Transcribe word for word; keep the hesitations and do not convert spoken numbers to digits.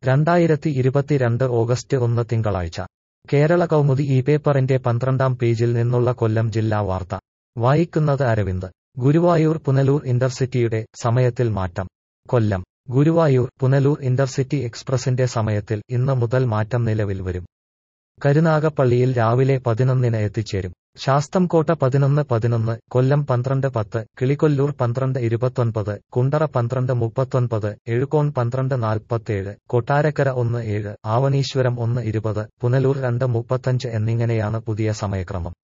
രണ്ടായിരത്തി ഇരുപത്തിരണ്ട് ഓഗസ്റ്റ് ഒന്ന് തിങ്കളാഴ്ച കേരള കൗമുദി ഈ പേപ്പറിന്റെ പന്ത്രണ്ടാം പേജിൽ നിന്നുള്ള കൊല്ലം ജില്ലാ വാർത്ത വായിക്കുന്നത് അരവിന്ദ്. ഗുരുവായൂർ പുനലൂർ ഇന്റർസിറ്റിയുടെ സമയത്തിൽ മാറ്റം. കൊല്ലം. ഗുരുവായൂർ പുനലൂർ ഇന്റർസിറ്റി എക്സ്പ്രസിന്റെ സമയത്തിൽ ഇന്ന് മുതൽ മാറ്റം നിലവിൽ വരും. കരുനാഗപ്പള്ളിയിൽ രാവിലെ പതിനൊന്നിന് എത്തിച്ചേരും. ശാസ്തംകോട്ട പതിനൊന്ന് പതിനൊന്ന്, കൊല്ലം പന്ത്രണ്ട് പത്ത്, കിളികൊല്ലൂർ പന്ത്രണ്ട് ഇരുപത്തൊൻപത്, കുണ്ടറ പന്ത്രണ്ട് മുപ്പത്തൊൻപത്, എഴുകോൺ പന്ത്രണ്ട് നാൽപ്പത്തേഴ്, കൊട്ടാരക്കര ഒന്ന് ഏഴ്, ആവണീശ്വരം ഒന്ന് ഇരുപത്, പുനലൂർ രണ്ട് മുപ്പത്തഞ്ച് എന്നിങ്ങനെയാണ് പുതിയ സമയക്രമം.